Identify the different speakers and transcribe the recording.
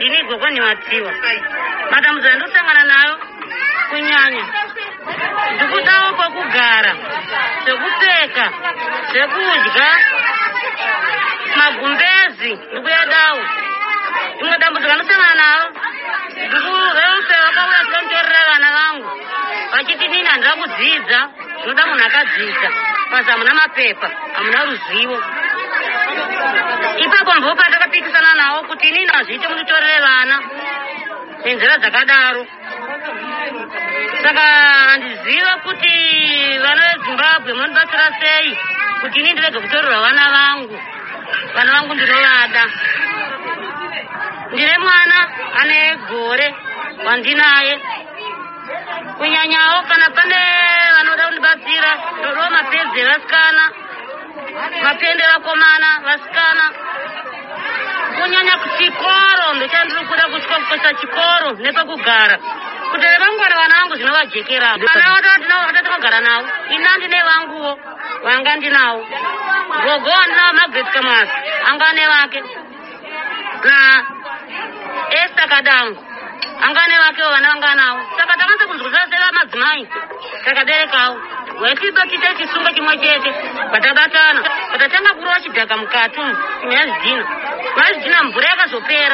Speaker 1: ndini gokoni watiwa matambudziko andosangana nayo kunyanya ndikudawo kwekugara, zvekupfeka, zvekudya, magumbezi ndikuyadawo. Imwe dambudziko andosangana nalo ndikuveuse vakauya kunditorera vana vangu vachiti nini handira kudzidza. Zvinoda munhu akadzidza pasi hamuna mapepa, hamuna ruzivo. Ipapo ndipo pandakapikisana nawo kuti inini hazviite munditorere vana nenzira dzakadaro. Saka handiziva kuti vana veZimbabwe munondibatsira sei kuti inini ndirege kutorerwa vana vangu. Vana vangu ndinovada. Ndine mwana ane gore wandinaye. Kunyanyawo kana pane vanoda kundibatsira ndodawo mapedzi evasikana, mapende vakomana vasikana. Kunyanya kuchikoro ndochandiri kuda kusvika chikoro nepekugara kuti vangwana vana vangu zvinovajekera. Vana vatakagara navo ina ndine vanguwo vanga ndinawo. Gogo andinawo Margaret Kamasi anga ane vake na Esther Kadangu anga ane vakewo vana vanga nawo. Saka takanza kunzwisisa madzimai takaberekawo waitiba tiite chisungo chimwe chete patabatana patatanga kurova chidhaka mukati umu. Mazvidhina mvura yakazopera.